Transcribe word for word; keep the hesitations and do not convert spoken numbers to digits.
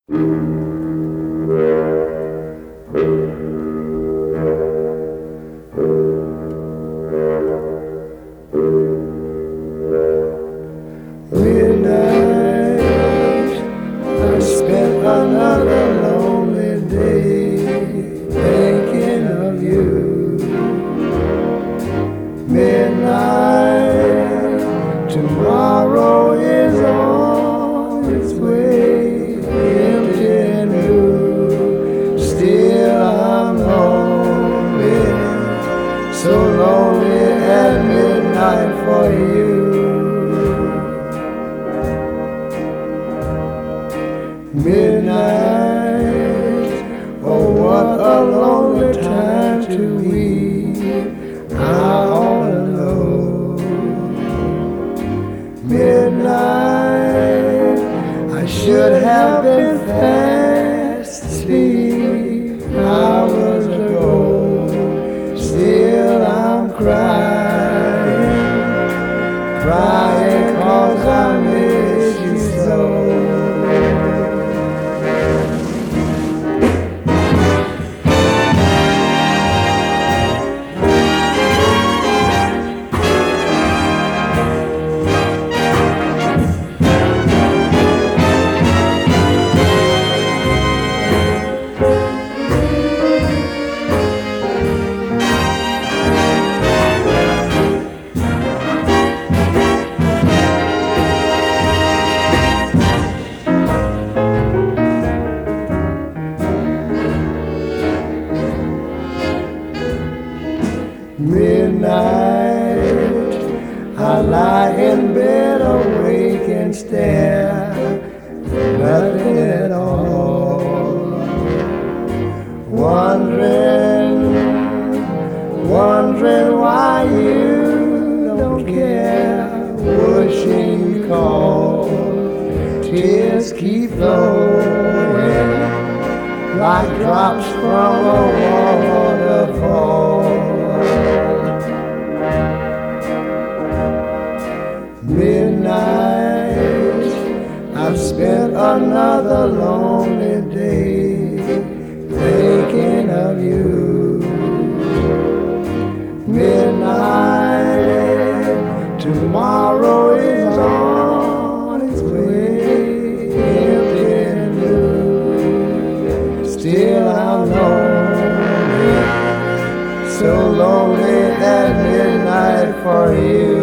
Midnight, I spent another lonely day thinking of you. Midnight, tomorrow is on its way, empty and blue. Still I'm lonely, so lonely at midnight for you. Midnight, oh what a lonely time to weep, I ought to know. Midnight, I should have been fast asleep hours ago. Still I'm crying, crying 'cause I miss you so. Midnight, I lie in bed awake and stare, nothing at all. Wondering, wondering why you don't care, wishing you called. Tears keep flowing like drops from a waterfall. Midnight, I've spent another lonely day thinking of you. Midnight, tomorrow is on its way, empty and blue. Still I'm lonely, so lonely at midnight for you.